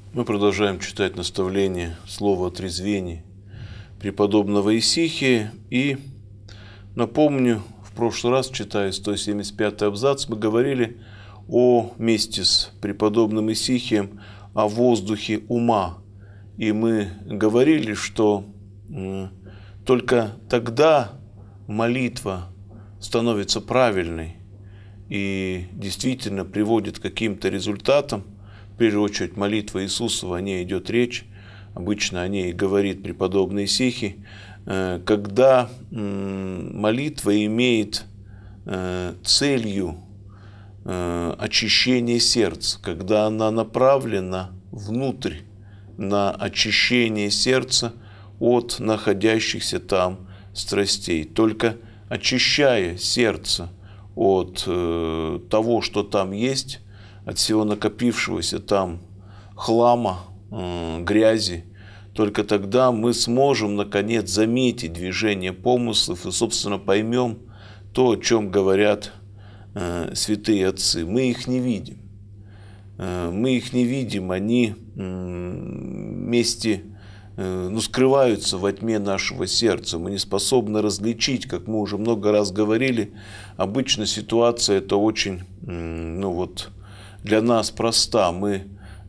Мы продолжаем читать наставление «Слово о трезвении» преподобного Исихия. И напомню, в прошлый раз, читая 175-й абзац, мы говорили вместе с преподобным Исихием о воздухе ума. И мы говорили, что только тогда молитва становится правильной и действительно приводит к каким-то результатам. В первую очередь молитва Иисусова, о ней идет речь, обычно о ней говорит преподобный Исихий, когда молитва имеет целью очищение сердца, когда она направлена внутрь на очищение сердца от находящихся там страстей. Только очищая сердце от того, что там есть, от всего накопившегося там хлама, грязи, только тогда мы сможем, наконец, заметить движение помыслов и, собственно, поймем то, о чем говорят святые отцы. Мы их не видим. Мы их не видим, они скрываются во тьме нашего сердца. Мы не способны различить, как мы уже много раз говорили. Обычно ситуация это очень, для нас проста. Мы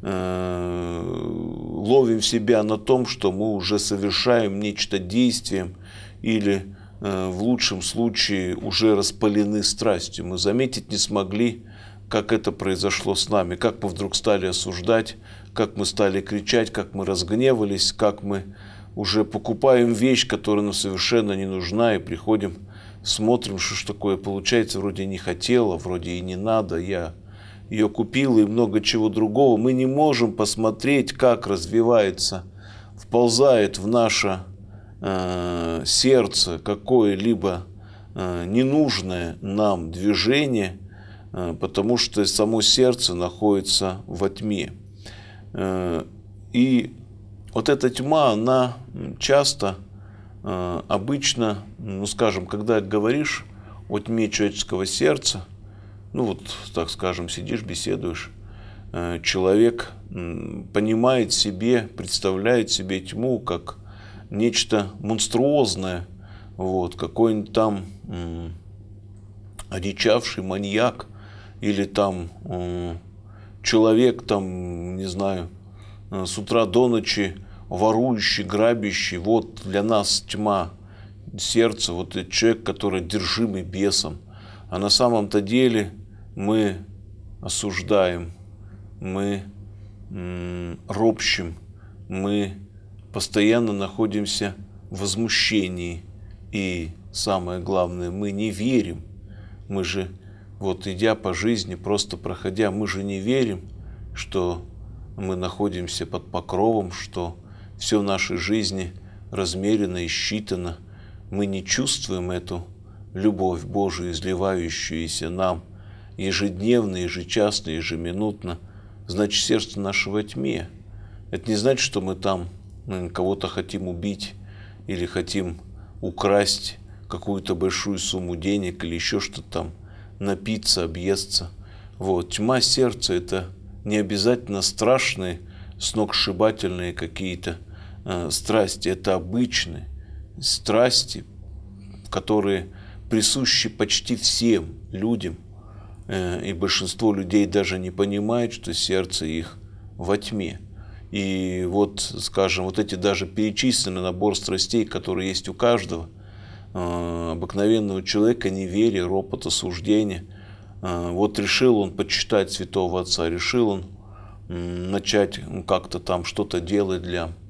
ловим себя на том, что мы уже совершаем нечто действием или в лучшем случае уже распалены страстью. Мы заметить не смогли, как это произошло с нами, как мы вдруг стали осуждать, как мы стали кричать, как мы разгневались, как мы уже покупаем вещь, которая нам совершенно не нужна, и приходим, смотрим, что ж такое получается, вроде не хотела, вроде и не надо, я ее купил и много чего другого. Мы не можем посмотреть, как развивается, вползает в наше сердце какое-либо ненужное нам движение, потому что само сердце находится во тьме. И вот эта тьма, она часто, обычно, когда говоришь о тьме человеческого сердца, сидишь, беседуешь, человек понимает себе, представляет себе тьму как нечто монструозное, какой-нибудь там одичавший маньяк или там человек, с утра до ночи ворующий, грабящий. Вот для нас тьма сердца, это человек, который одержимый бесом. А на самом-то деле мы осуждаем, мы ропщим, мы постоянно находимся в возмущении. И самое главное, мы не верим. Мы же, идя по жизни, просто проходя, мы же не верим, что мы находимся под покровом, что все в нашей жизни размерено и считано. Мы не чувствуем эту любовь Божию, изливающуюся нам ежедневно, ежечасно, ежеминутно. Значит, сердце наше во тьме. Это не значит, что мы там кого-то хотим убить или хотим украсть какую-то большую сумму денег или еще что-то там, напиться, объесться. Тьма сердца – это не обязательно страшные, сногсшибательные какие-то страсти. Это обычные страсти, которые присущи почти всем людям. И большинство людей даже не понимает, что сердце их во тьме. И эти даже перечисленный набор страстей, которые есть у каждого обыкновенного человека: неверие, ропот, осуждение. Решил он почитать святого отца, решил он начать как-то там что-то делать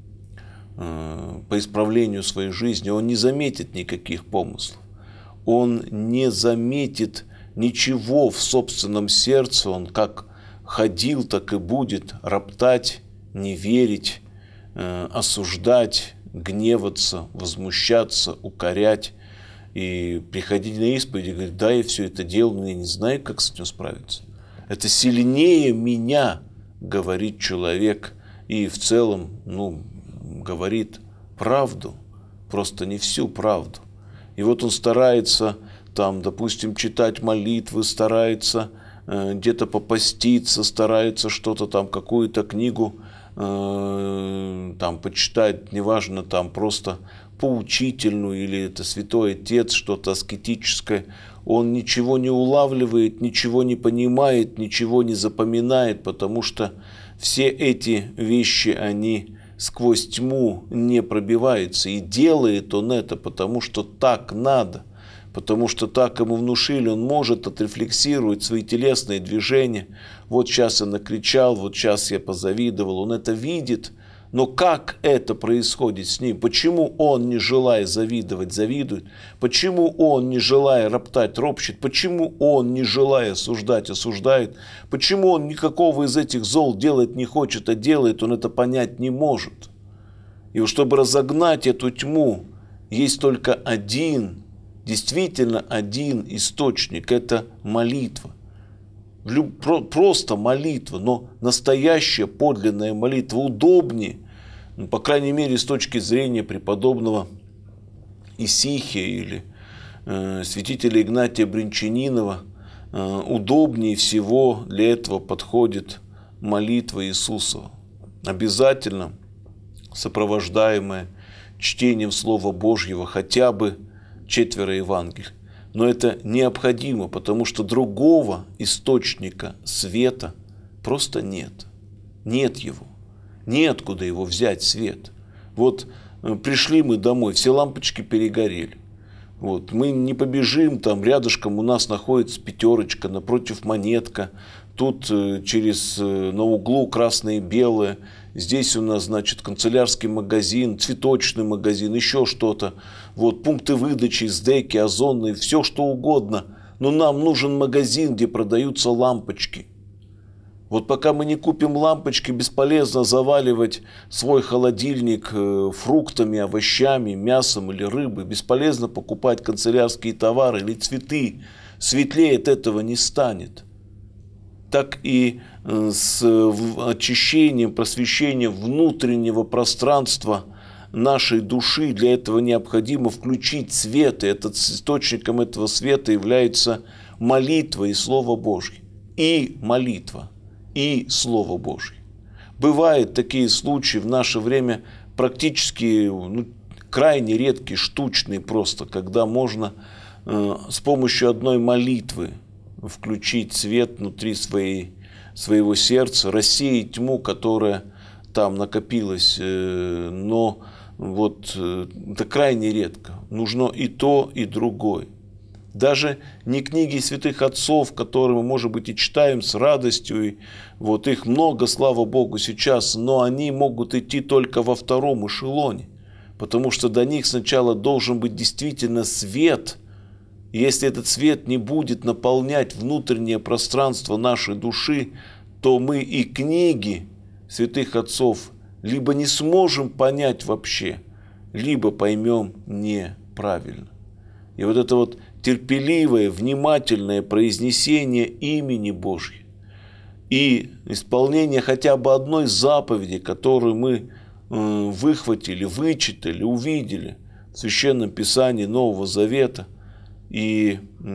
по исправлению своей жизни. Он не заметит никаких помыслов. Он не заметит ничего в собственном сердце. Он как ходил, так и будет роптать, не верить, осуждать, гневаться, возмущаться, укорять и приходить на исповедь и говорить: да, я все это делал, но я не знаю, как с этим справиться. Это сильнее меня, говорит человек, и в целом, говорит правду, просто не всю правду. И он старается допустим, читать молитвы, старается где-то попаститься, старается что-то какую-то книгу там почитает, неважно, там просто поучительную или это святой отец, что-то аскетическое, он ничего не улавливает, ничего не понимает, ничего не запоминает, потому что все эти вещи, они сквозь тьму не пробиваются. И делает он это, потому что так надо, потому что так ему внушили, он может отрефлексировать свои телесные движения. Вот сейчас я накричал, вот сейчас я позавидовал, он это видит. Но как это происходит с ним? Почему он, не желая завидовать, завидует? Почему он, не желая роптать, ропщет? Почему он, не желая осуждать, осуждает? Почему он никакого из этих зол делать не хочет, а делает, он это понять не может? И чтобы разогнать эту тьму, есть только один, действительно один источник – это молитва. Просто молитва, но настоящая подлинная молитва удобнее, по крайней мере, с точки зрения преподобного Исихия или святителя Игнатия Бринчанинова, удобнее всего для этого подходит молитва Иисусова, обязательно сопровождаемая чтением Слова Божьего, хотя бы 4 Евангелий. Но это необходимо, потому что другого источника света просто нет. Нет его. Неоткуда его взять, свет. Вот пришли мы домой, все лампочки перегорели. Вот, мы не побежим, там рядышком у нас находится 5, напротив монетка. Тут на углу красное и белое. Здесь у нас, значит, канцелярский магазин, цветочный магазин, еще что-то. Вот, пункты выдачи, СДЭКи, озонные, все что угодно. Но нам нужен магазин, где продаются лампочки. Вот пока мы не купим лампочки, бесполезно заваливать свой холодильник фруктами, овощами, мясом или рыбой. Бесполезно покупать канцелярские товары или цветы. Светлее от этого не станет. Так и с очищением, просвещением внутреннего пространства нашей души. Для этого необходимо включить свет. И источником этого света является молитва и Слово Божье. И молитва, и Слово Божье. Бывают такие случаи в наше время практически крайне редкие, штучные просто, когда можно с помощью одной молитвы включить свет внутри своего сердца, рассеять тьму, которая там накопилась. Но вот это крайне редко. Нужно и то, и другое. Даже не книги святых отцов, которые мы, может быть, и читаем с радостью, и вот их много, слава Богу, сейчас, но они могут идти только во втором эшелоне, потому что до них сначала должен быть действительно свет. И если этот свет не будет наполнять внутреннее пространство нашей души, то мы и книги святых отцов либо не сможем понять вообще, либо поймем неправильно. И вот это вот терпеливое, внимательное произнесение имени Божьего и исполнение хотя бы одной заповеди, которую мы выхватили, вычитали, увидели в Священном Писании Нового Завета, и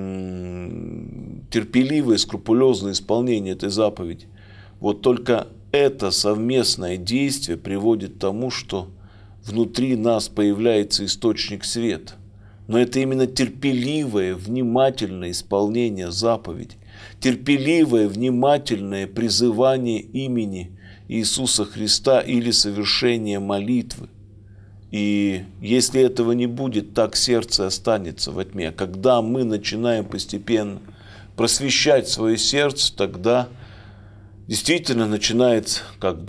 терпеливое, скрупулезное исполнение этой заповеди, вот только это совместное действие приводит к тому, что внутри нас появляется источник света. Но это именно терпеливое, внимательное исполнение заповеди, терпеливое, внимательное призывание имени Иисуса Христа или совершение молитвы. И если этого не будет, так сердце останется во тьме. Когда мы начинаем постепенно просвещать свое сердце, тогда действительно начинает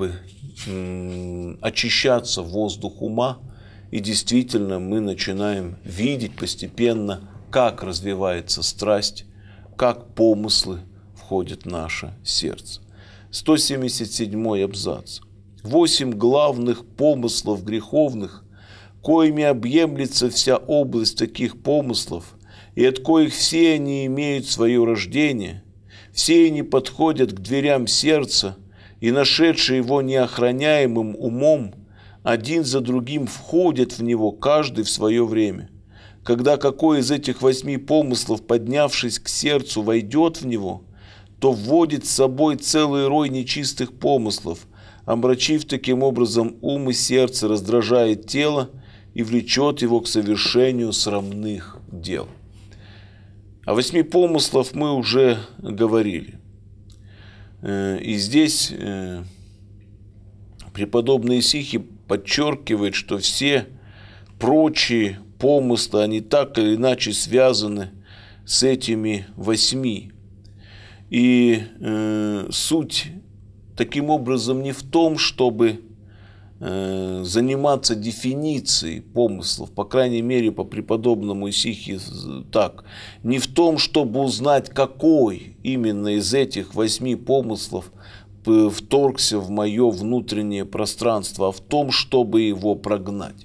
очищаться воздух ума, и действительно мы начинаем видеть постепенно, как развивается страсть, как помыслы входят в наше сердце. 177 абзац. 8 главных помыслов греховных, коими объемлется вся область таких помыслов, и от коих все они имеют свое рождение, все они подходят к дверям сердца, и нашедшие его неохраняемым умом, один за другим входят в него, каждый в свое время. Когда какой из этих 8 помыслов, поднявшись к сердцу, войдет в него, то вводит с собой целый рой нечистых помыслов, омрачив таким образом ум и сердце, раздражает тело и влечет его к совершению срамных дел. О 8 помыслах мы уже говорили. И здесь преподобный Исихий подчеркивает, что все прочие помыслы, они так или иначе связаны с этими 8. И суть таким образом не в том, чтобы заниматься дефиницией помыслов, по крайней мере, по преподобному Исихию так, не в том, чтобы узнать, какой именно из этих 8 помыслов вторгся в мое внутреннее пространство, а в том, чтобы его прогнать.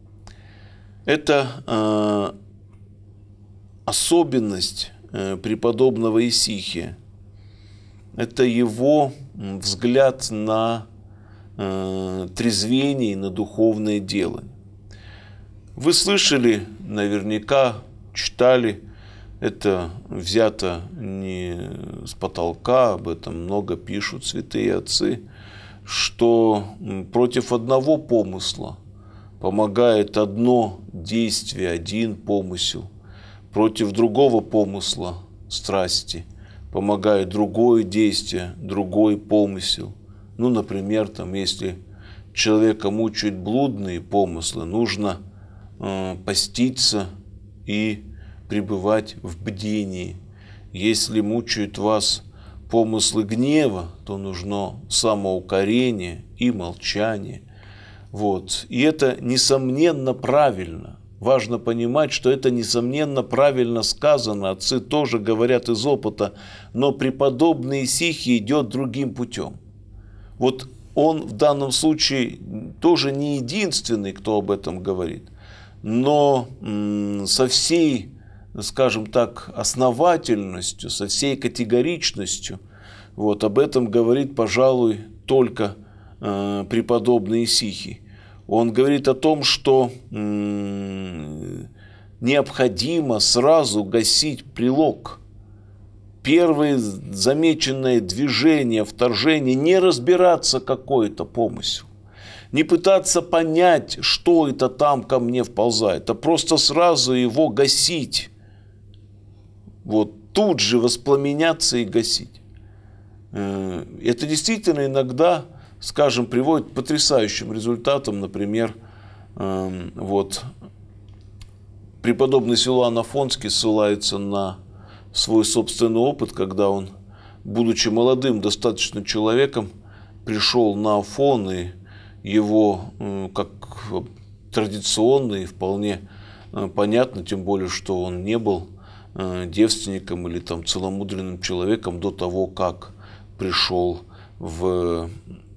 Это особенность преподобного Исихия. Это его взгляд на трезвение и на духовное делание. Вы слышали, наверняка, читали, это взято не с потолка, об этом много пишут святые отцы, что против одного помысла помогает одно действие, один помысел, против другого помысла, страсти, помогает другое действие, другой помысел. Ну, например, если человека мучают блудные помыслы, нужно поститься и пребывать в бдении. Если мучают вас помыслы гнева, то нужно самоукорение и молчание. И это несомненно правильно. Важно понимать, что это несомненно правильно сказано. Отцы тоже говорят из опыта, но преподобный Исихий идет другим путем. Он в данном случае тоже не единственный, кто об этом говорит, но со всей, скажем так, основательностью, со всей категоричностью об этом говорит, пожалуй, только преподобный Исихий. Он говорит о том, что необходимо сразу гасить прилог. Первое замеченное движение, вторжение, не разбираться какой-то помысел, не пытаться понять, что это там ко мне вползает, а просто сразу его гасить. Тут же воспламеняться и гасить. Это действительно иногда, скажем, приводит к потрясающим результатам. Например, преподобный Силуан Афонский ссылается на свой собственный опыт, когда он, будучи молодым достаточно человеком, пришел на Афон, и его, как традиционно и вполне понятно, тем более, что он не был девственником или целомудренным человеком до того, как пришел в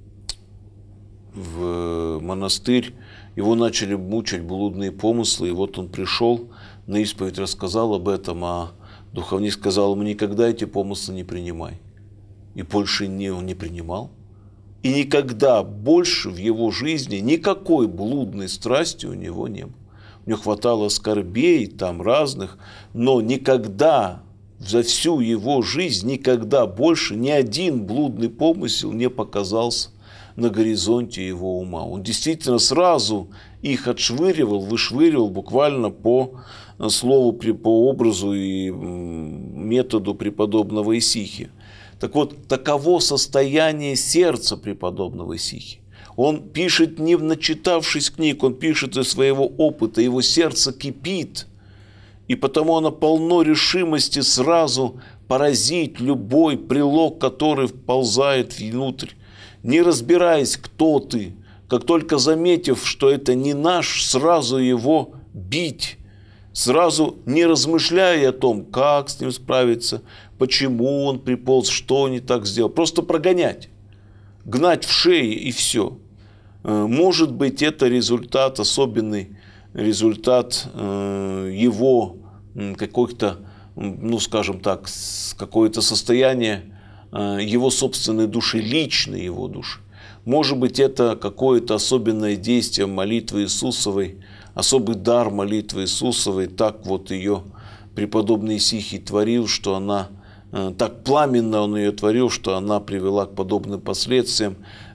монастырь, его начали мучить блудные помыслы, и он пришел на исповедь, рассказал об этом, а духовник сказал ему: никогда эти помыслы не принимай. И больше он не принимал. И никогда больше в его жизни никакой блудной страсти у него не было. У него хватало скорбей разных, но никогда за всю его жизнь, никогда больше ни один блудный помысел не показался на горизонте его ума. Он действительно сразу их отшвыривал, вышвыривал буквально по слову, по образу и методу преподобного Исихия. Таково состояние сердца преподобного Исихия. Он пишет, не начитавшись книг, он пишет из своего опыта, его сердце кипит, и потому оно полно решимости сразу поразить любой прилог, который вползает внутрь, не разбираясь, кто ты, как только заметив, что это не наш, сразу его бить, сразу не размышляя о том, как с ним справиться, почему он приполз, что не так сделал, просто прогонять, гнать в шеи и все. Может быть, это результат, особенный результат его какой-то, скажем так, какое-то состояние его собственной души, личной его души. Может быть, это какое-то особенное действие молитвы Иисусовой, особый дар молитвы Иисусовой. Так ее преподобный Исихий творил, что она, так пламенно он ее творил, что она привела к подобным последствиям.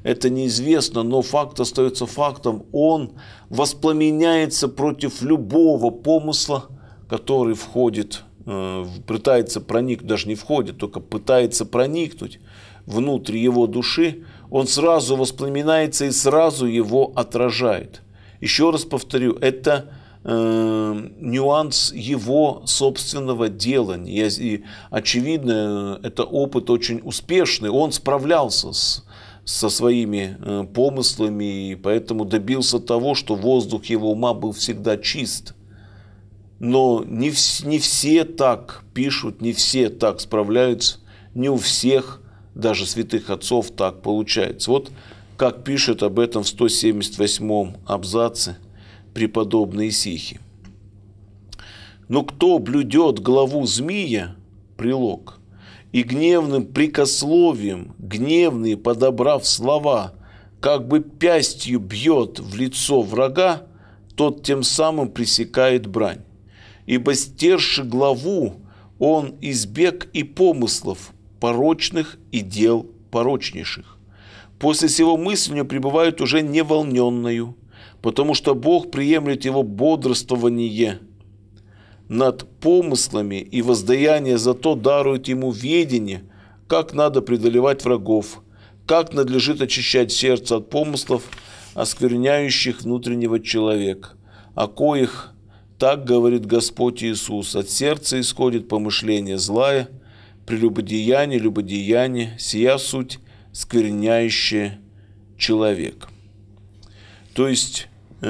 это неизвестно, но факт остается фактом. Он воспламеняется против любого помысла, который входит, пытается проникнуть, даже не входит, только пытается проникнуть внутрь его души. Он сразу воспламеняется и сразу его отражает. Еще раз повторю, это нюанс его собственного делания. И, очевидно, это опыт очень успешный. Он справлялся со своими помыслами, и поэтому добился того, что воздух его ума был всегда чист. Но не все так пишут, не все так справляются, не у всех, даже святых отцов, так получается. Вот как пишет об этом в 178-м абзаце преподобный Исихий. «Но кто блюдет главу змея, прилог, и гневным прикословием, гневные подобрав слова, как бы пястью бьет в лицо врага, тот тем самым пресекает брань. Ибо стерши главу, он избег и помыслов порочных и дел порочнейших. После сего мысль у него пребывает уже неволненную, потому что Бог приемлет его бодрствование над помыслами и воздаяние за то дарует ему ведение, как надо преодолевать врагов, как надлежит очищать сердце от помыслов, оскверняющих внутреннего человека, о коих, так говорит Господь Иисус, от сердца исходит помышление злое, прелюбодеяние, любодеяние, сия суть скверняющее человека». То есть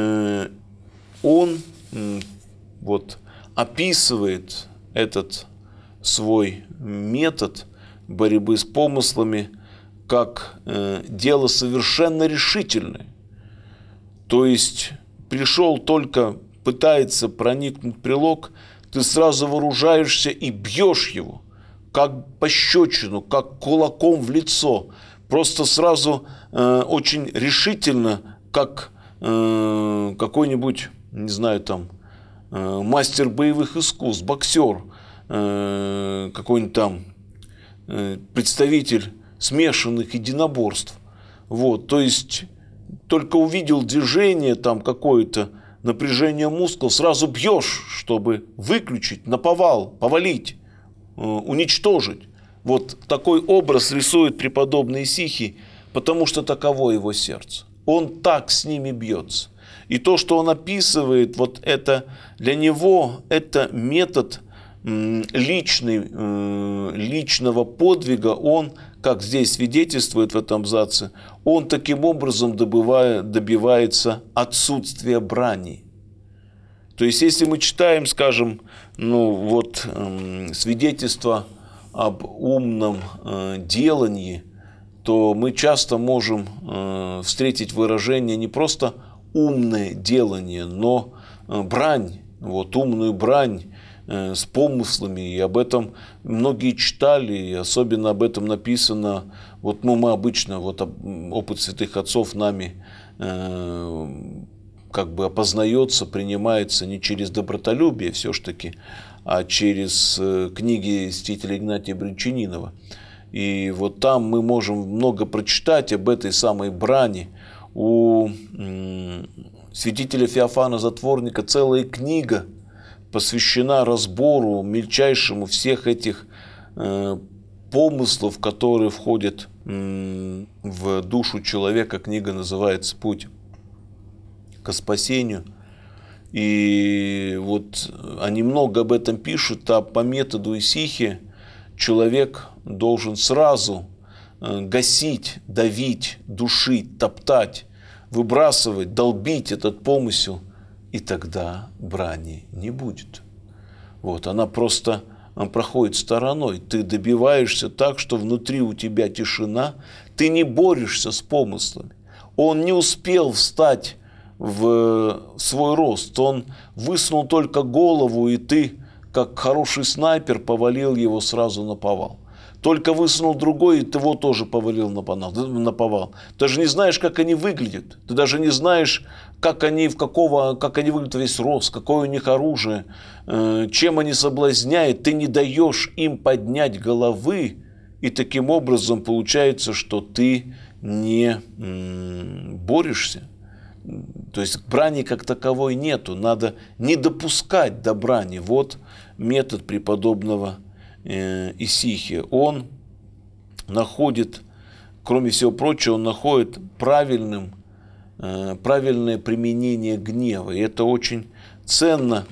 он вот описывает этот свой метод борьбы с помыслами как дело совершенно решительное. То есть пришел только, пытается проникнуть прилог, ты сразу вооружаешься и бьешь его, как пощечину, как кулаком в лицо. Просто сразу очень решительно, как какой-нибудь, не знаю, там, мастер боевых искусств, боксер, какой-нибудь там представитель смешанных единоборств. Вот, то есть только увидел движение там какое-то, напряжение мускул, сразу бьешь, чтобы выключить, наповал, повалить, уничтожить. Вот такой образ рисует преподобный Исихий, потому что таково его сердце. Он так с ними бьется. И то, что он описывает, вот это для него это метод личного подвига. Он, как здесь свидетельствует в этом абзаце, он таким образом добивается отсутствия брани. То есть, если мы читаем, скажем, свидетельство об умном делании, то мы часто можем встретить выражение не просто умное делание, но брань, вот умную брань с помыслами. И об этом многие читали, и особенно об этом написано. Вот, мы обычно, вот опыт святых отцов нами как бы опознается, принимается не через добротолюбие все-таки, а через книги святителя Игнатия Брянчанинова. И вот там мы можем много прочитать об этой самой брани. У святителя Феофана Затворника целая книга посвящена разбору мельчайшему всех этих помыслов, которые входят в душу человека. Книга называется «Путь ко спасению». И вот они много об этом пишут, а по методу Исихия человек должен сразу гасить, давить, душить, топтать, выбрасывать, долбить этот помысел, и тогда брани не будет. Вот, она просто проходит стороной. Ты добиваешься так, что внутри у тебя тишина, ты не борешься с помыслами. Он не успел встать в свой рост, он высунул только голову, и ты, как хороший снайпер, повалил его сразу наповал. Только высунул другой, и ты его тоже повалил наповал. Ты даже не знаешь, как они выглядят. Ты даже не знаешь, как они выглядят весь рост, какое у них оружие, чем они соблазняют. Ты не даешь им поднять головы, и таким образом получается, что ты не борешься, то есть брани как таковой нету, надо не допускать до брани. Вот метод преподобного Исихия. Он находит, кроме всего прочего, он находит правильное применение гнева. И это очень ценно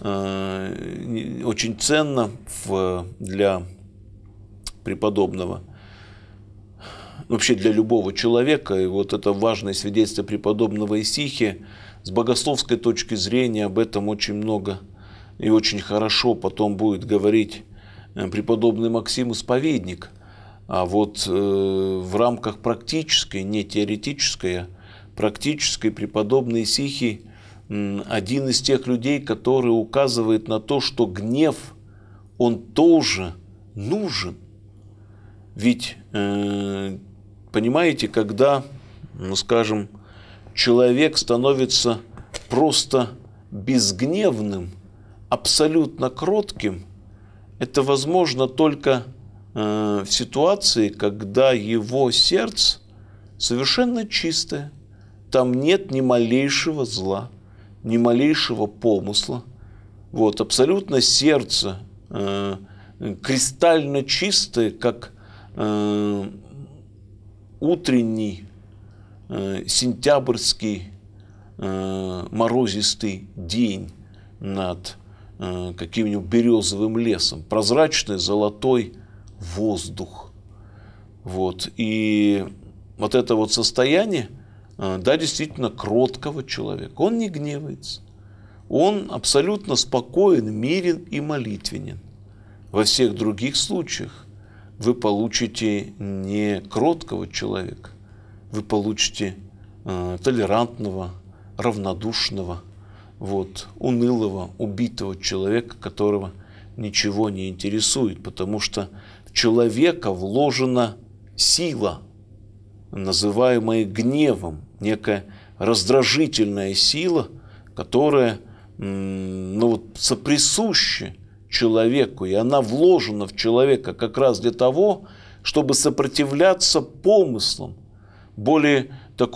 для преподобного, вообще для любого человека. И вот это важное свидетельство преподобного Исихия. С богословской точки зрения об этом очень много и очень хорошо потом будет говорить преподобный Максим Исповедник. А вот в рамках практической, не теоретической, а практической, преподобный Исихий один из тех людей, который указывает на то, что гнев, он тоже нужен. Ведь, понимаете, когда, скажем, человек становится просто безгневным, абсолютно кротким, это возможно только в ситуации, когда его сердце совершенно чистое, там нет ни малейшего зла, ни малейшего помысла. Вот, абсолютно сердце кристально чистое, как утренний сентябрьский морозистый день над каким-нибудь березовым лесом, прозрачный золотой воздух. Вот. И вот это вот состояние, да, действительно кроткого человека. Он не гневается. Он абсолютно спокоен, мирен и молитвенен. Во всех других случаях вы получите не кроткого человека, вы получите толерантного, равнодушного, вот, унылого, убитого человека, которого ничего не интересует, потому что в человека вложена сила, называемая гневом, некая раздражительная сила, которая соприсуща человеку, и она вложена в человека как раз для того, чтобы сопротивляться помыслам, более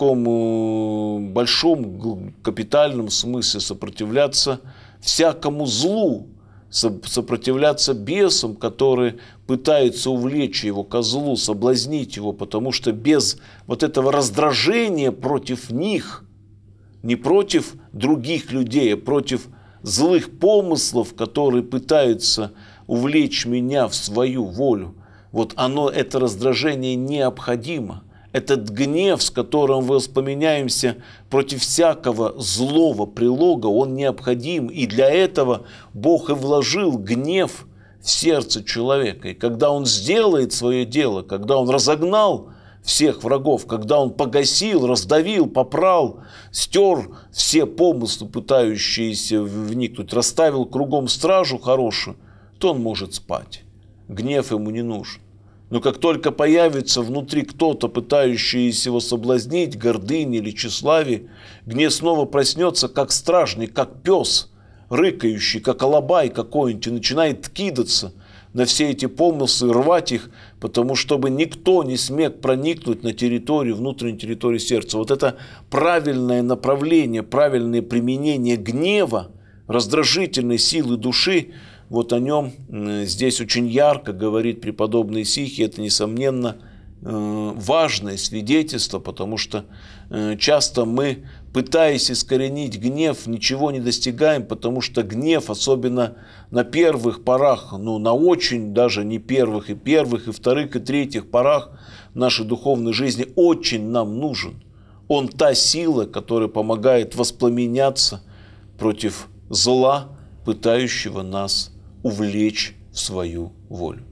такому большом капитальном смысле сопротивляться всякому злу, сопротивляться бесам, которые пытаются увлечь его ко злу, соблазнить его, потому что без вот этого раздражения против них, не против других людей, а против злых помыслов, которые пытаются увлечь меня в свою волю, вот это раздражение необходимо. Этот гнев, с которым мы воспламеняемся против всякого злого прилога, он необходим. И для этого Бог и вложил гнев в сердце человека. И когда он сделает свое дело, когда он разогнал всех врагов, когда он погасил, раздавил, попрал, стер все помыслы, пытающиеся вникнуть, расставил кругом стражу хорошую, то он может спать. Гнев ему не нужен. Но как только появится внутри кто-то, пытающийся его соблазнить, гордыня или тщеславие, гнев снова проснется, как стражник, как пес, рыкающий, как алабай какой-нибудь, и начинает кидаться на все эти помыслы, рвать их, потому чтобы никто не смог проникнуть на территорию, внутреннюю территорию сердца. Вот это правильное направление, правильное применение гнева, раздражительной силы души, вот о нем здесь очень ярко говорит преподобный Исихий. Это, несомненно, важное свидетельство, потому что часто мы, пытаясь искоренить гнев, ничего не достигаем, потому что гнев, особенно на первых порах, на очень даже не первых, и вторых, и третьих порах нашей духовной жизни очень нам нужен. Он та сила, которая помогает воспламеняться против зла, пытающего нас увлечь в свою волю.